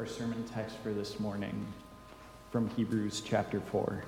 our sermon text for this morning from Hebrews chapter 4.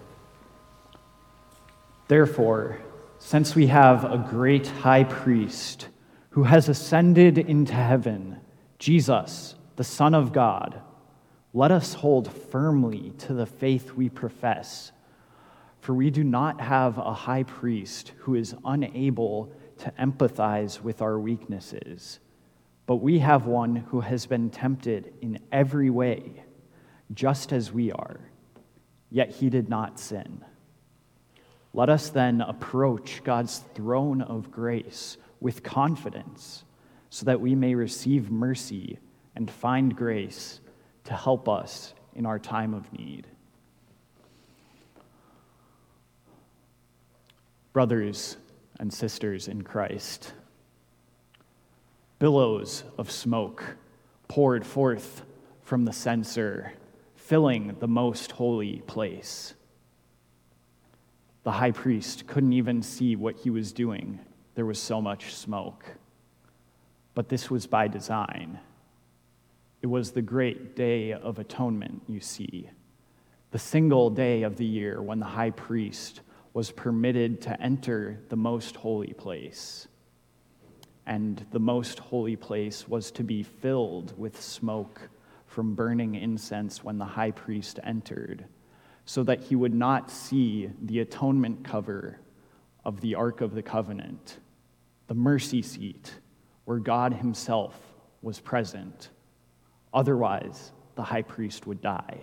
Therefore, since we have a great high priest who has ascended into heaven, Jesus, the Son of God, let us hold firmly to the faith we profess. For we do not have a high priest who is unable to empathize with our weaknesses, but we have one who has been tempted in every way, just as we are, yet he did not sin. Let us then approach God's throne of grace with confidence, so that we may receive mercy and find grace to help us in our time of need. Brothers and sisters in Christ, billows of smoke poured forth from the censer, filling the most holy place. The high priest couldn't even see what he was doing. There was so much smoke. But this was by design. It was the great day of atonement, you see, the single day of the year when the high priest was permitted to enter the most holy place. And the most holy place was to be filled with smoke from burning incense when the high priest entered, so that he would not see the atonement cover of the Ark of the Covenant, the mercy seat where God himself was present. Otherwise, the high priest would die.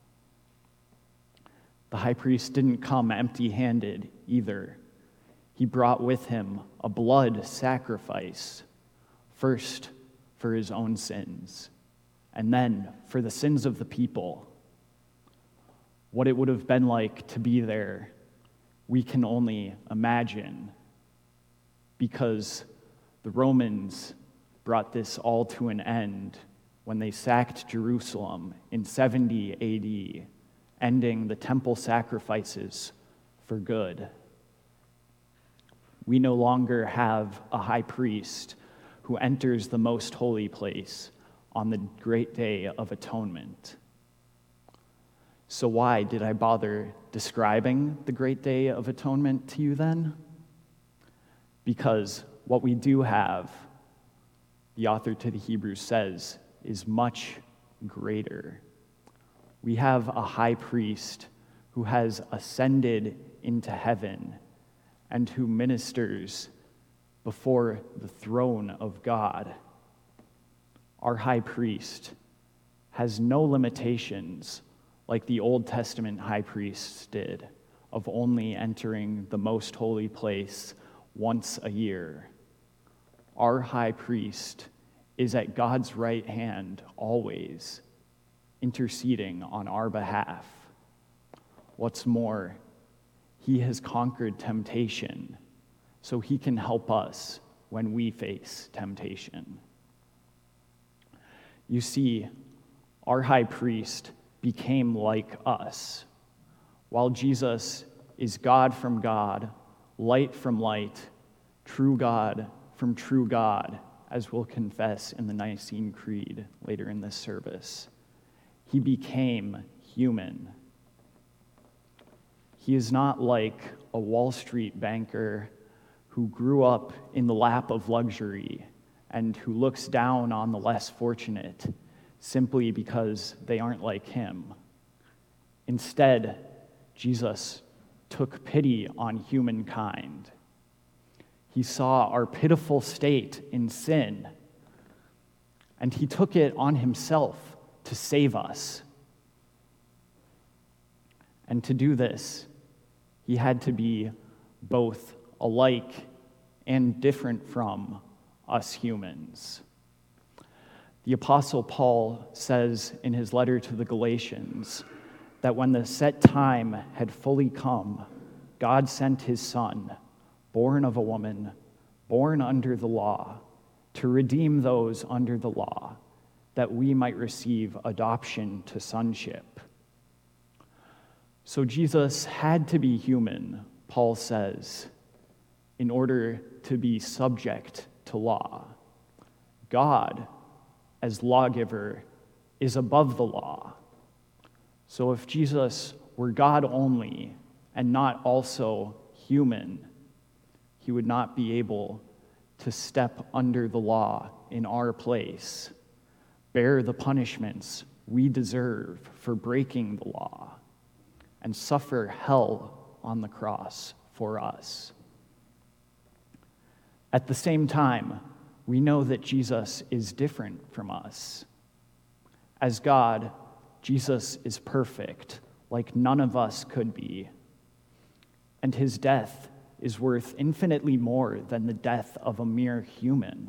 The high priest didn't come empty-handed either. He brought with him a blood sacrifice, first for his own sins, and then for the sins of the people. What it would have been like to be there, we can only imagine, because the Romans brought this all to an end when they sacked Jerusalem in 70 AD, ending the temple sacrifices for good. We no longer have a high priest who enters the most holy place on the great day of atonement. So why did I bother describing the great day of atonement to you then? Because what we do have, the author to the Hebrews says, is much greater. We have a high priest who has ascended into heaven and who ministers before the throne of God. Our high priest has no limitations like the Old Testament high priests did, of only entering the most holy place once a year. Our high priest is at God's right hand always, interceding on our behalf. What's more, he has conquered temptation, so he can help us when we face temptation. You see, our high priest became like us. While Jesus is God from God, light from light, true God from true God, as we'll confess in the Nicene Creed later in this service, he became human. He is not like a Wall Street banker who grew up in the lap of luxury and who looks down on the less fortunate simply because they aren't like him. Instead, Jesus took pity on humankind. He saw our pitiful state in sin, and he took it on himself to save us. And to do this, he had to be both alike and different from us humans. The Apostle Paul says in his letter to the Galatians that when the set time had fully come, God sent his Son, born of a woman, born under the law, to redeem those under the law, that we might receive adoption to sonship. So Jesus had to be human, Paul says, in order to be subject to law. God, as lawgiver, is above the law. So if Jesus were God only and not also human, he would not be able to step under the law in our place, bear the punishments we deserve for breaking the law, and suffer hell on the cross for us. At the same time, we know that Jesus is different from us. As God, Jesus is perfect, like none of us could be. And his death is worth infinitely more than the death of a mere human.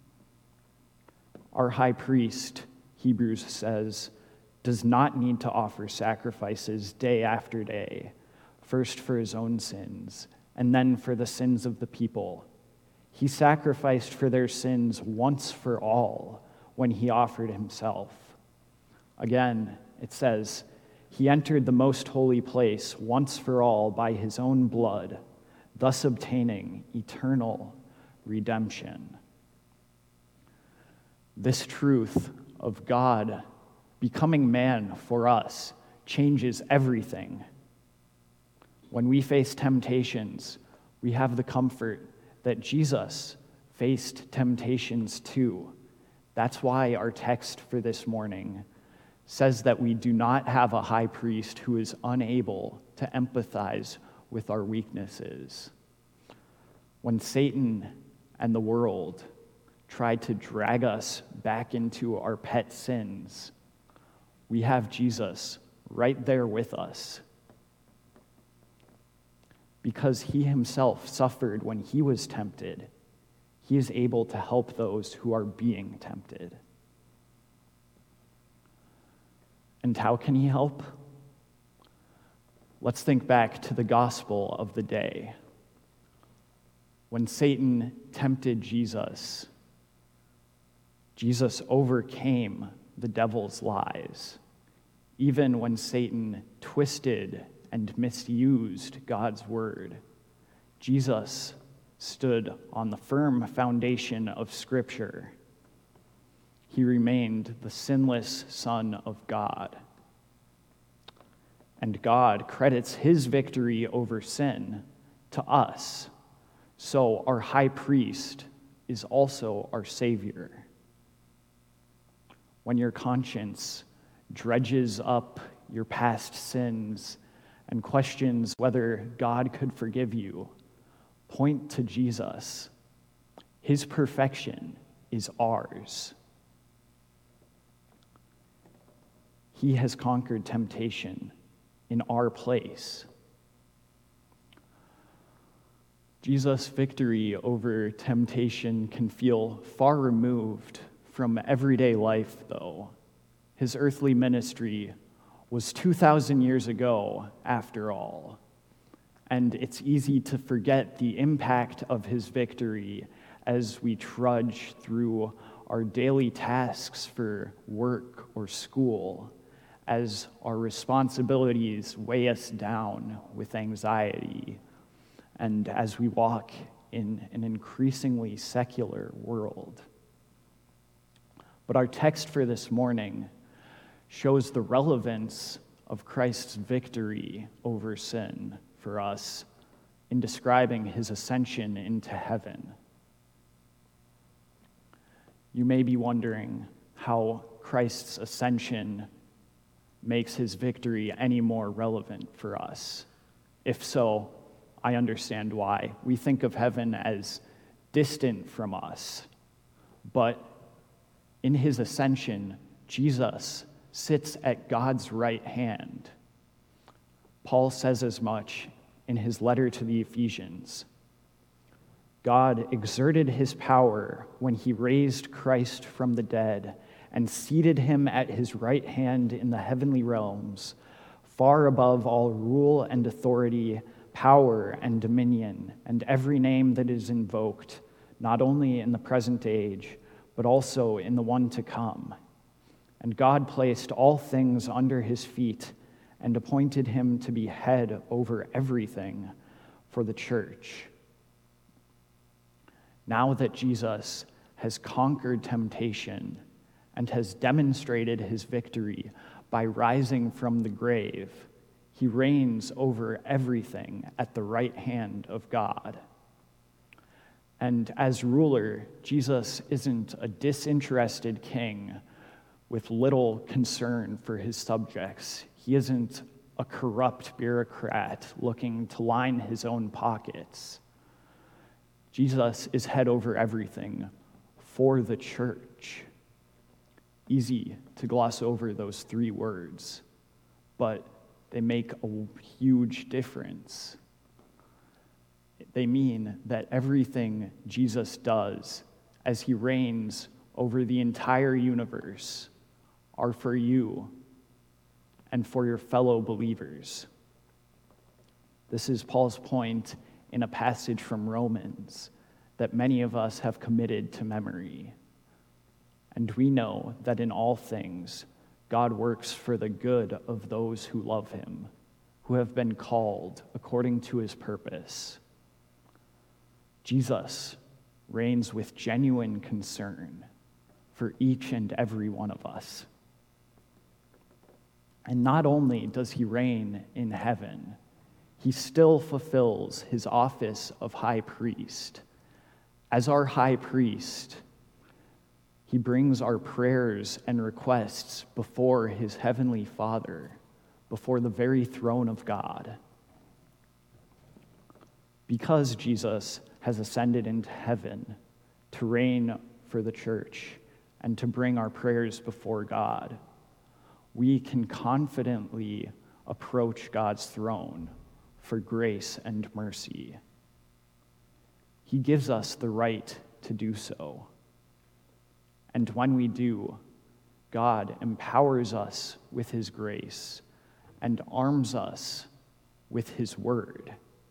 Our high priest, Hebrews says, does not need to offer sacrifices day after day, first for his own sins, and then for the sins of the people. He sacrificed for their sins once for all when he offered himself. Again, it says, he entered the most holy place once for all by his own blood, thus obtaining eternal redemption. This truth of God becoming man for us changes everything. When we face temptations, we have the comfort that Jesus faced temptations too. That's why our text for this morning says that we do not have a high priest who is unable to empathize with our weaknesses. When Satan and the world try to drag us back into our pet sins, we have Jesus right there with us. Because he himself suffered when he was tempted, he is able to help those who are being tempted. And how can he help? Let's think back to the gospel of the day. When Satan tempted Jesus, Jesus overcame the devil's lies, even when Satan twisted and misused God's word. Jesus stood on the firm foundation of Scripture. He remained the sinless Son of God. And God credits his victory over sin to us. So our high priest is also our Savior. When your conscience dredges up your past sins and questions whether God could forgive you, point to Jesus. His perfection is ours. He has conquered temptation in our place. Jesus' victory over temptation can feel far removed from everyday life, though. His earthly ministry was 2,000 years ago, after all. And it's easy to forget the impact of his victory as we trudge through our daily tasks for work or school, as our responsibilities weigh us down with anxiety, and as we walk in an increasingly secular world. But our text for this morning shows the relevance of Christ's victory over sin for us in describing his ascension into heaven. You may be wondering how Christ's ascension makes his victory any more relevant for us. If so, I understand why. We think of heaven as distant from us, but in his ascension, Jesus sits at God's right hand. Paul says as much in his letter to the Ephesians. God exerted his power when he raised Christ from the dead and seated him at his right hand in the heavenly realms, far above all rule and authority, power and dominion, and every name that is invoked, not only in the present age, but also in the one to come. And God placed all things under his feet and appointed him to be head over everything for the church. Now that Jesus has conquered temptation and has demonstrated his victory by rising from the grave. He reigns over everything at the right hand of God. And as ruler, Jesus isn't a disinterested king with little concern for his subjects. He isn't a corrupt bureaucrat looking to line his own pockets. Jesus is head over everything for the church. Easy to gloss over those 3 words, but they make a huge difference. They mean that everything Jesus does as he reigns over the entire universe are for you and for your fellow believers. This is Paul's point in a passage from Romans that many of us have committed to memory. And we know that in all things, God works for the good of those who love him, who have been called according to his purpose. Jesus reigns with genuine concern for each and every one of us. And not only does he reign in heaven, he still fulfills his office of high priest. As our high priest, he brings our prayers and requests before his heavenly Father, before the very throne of God. Because Jesus has ascended into heaven to reign for the church and to bring our prayers before God, we can confidently approach God's throne for grace and mercy. He gives us the right to do so. And when we do, God empowers us with his grace and arms us with his word.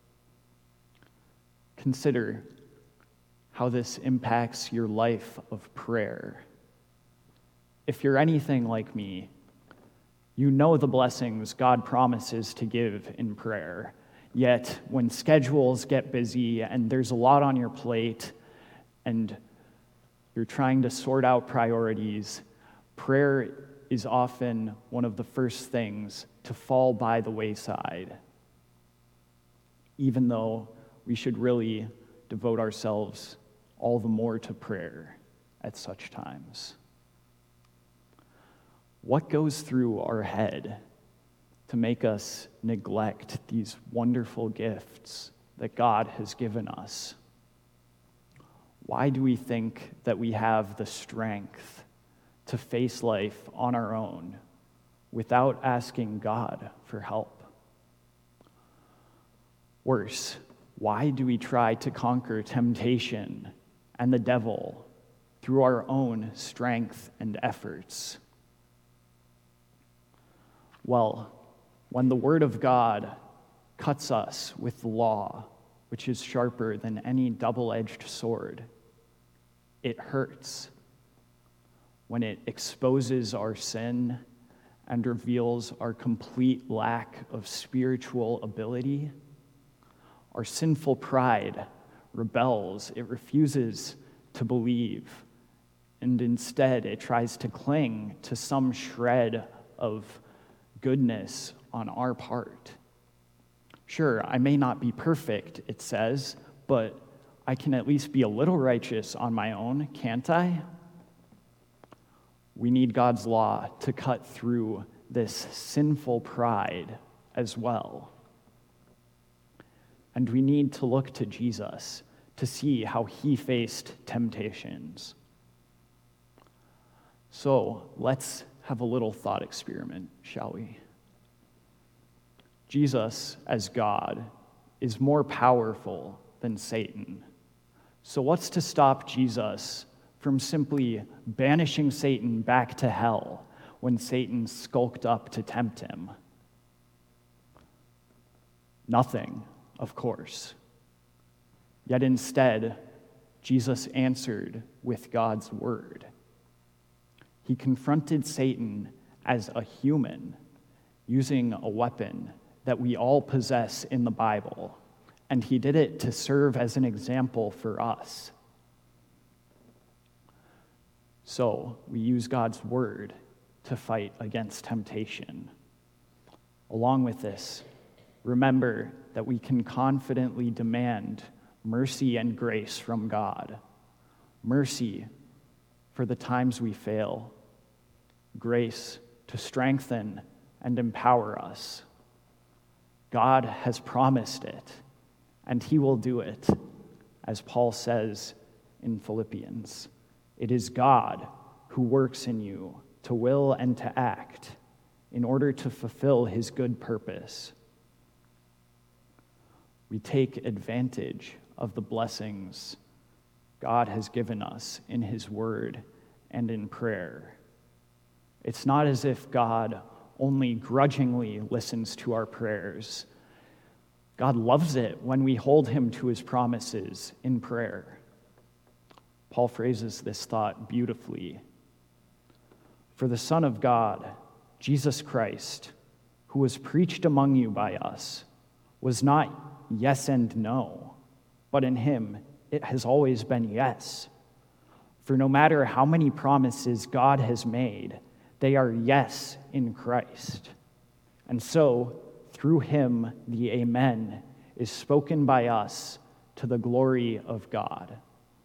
Consider how this impacts your life of prayer. If you're anything like me, you know the blessings God promises to give in prayer. Yet, when schedules get busy and there's a lot on your plate and you're trying to sort out priorities, prayer is often one of the first things to fall by the wayside, even though we should really devote ourselves all the more to prayer at such times. What goes through our head to make us neglect these wonderful gifts that God has given us? Why do we think that we have the strength to face life on our own without asking God for help? Worse, why do we try to conquer temptation and the devil through our own strength and efforts? Well, when the Word of God cuts us with the law, which is sharper than any double-edged sword, it hurts. When it exposes our sin and reveals our complete lack of spiritual ability, our sinful pride rebels. It refuses to believe, and instead it tries to cling to some shred of goodness on our part. Sure, I may not be perfect, it says, but I can at least be a little righteous on my own, can't I? We need God's law to cut through this sinful pride as well. And we need to look to Jesus to see how he faced temptations. So let's have a little thought experiment, shall we? Jesus, as God, is more powerful than Satan. So what's to stop Jesus from simply banishing Satan back to hell when Satan skulked up to tempt him? Nothing, of course. Yet instead, Jesus answered with God's word. He confronted Satan as a human, using a weapon that we all possess in the Bible, and he did it to serve as an example for us. So we use God's word to fight against temptation. Along with this, remember that we can confidently demand mercy and grace from God. Mercy for the times we fail. Grace to strengthen and empower us. God has promised it, and he will do it, as Paul says in Philippians. It is God who works in you to will and to act in order to fulfill his good purpose. We take advantage of the blessings God has given us in his word and in prayer. It's not as if God only grudgingly listens to our prayers. God loves it when we hold him to his promises in prayer. Paul phrases this thought beautifully. For the Son of God, Jesus Christ, who was preached among you by us, was not yes and no, but in him it has always been yes. For no matter how many promises God has made, they are yes in Christ. And so, through him, the Amen is spoken by us to the glory of God.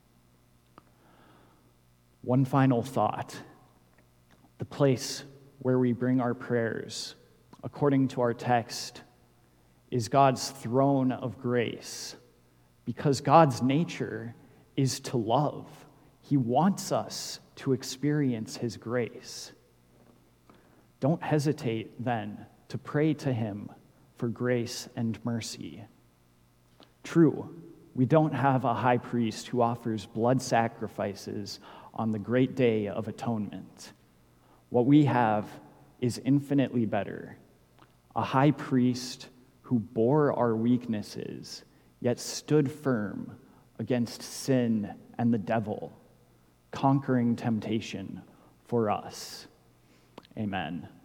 One final thought. The place where we bring our prayers, according to our text, is God's throne of grace, because God's nature is to love. He wants us to experience his grace. Don't hesitate, then, to pray to him for grace and mercy. True, we don't have a high priest who offers blood sacrifices on the great day of atonement. What we have is infinitely better. A high priest who bore our weaknesses, yet stood firm against sin and the devil, conquering temptation for us. Amen.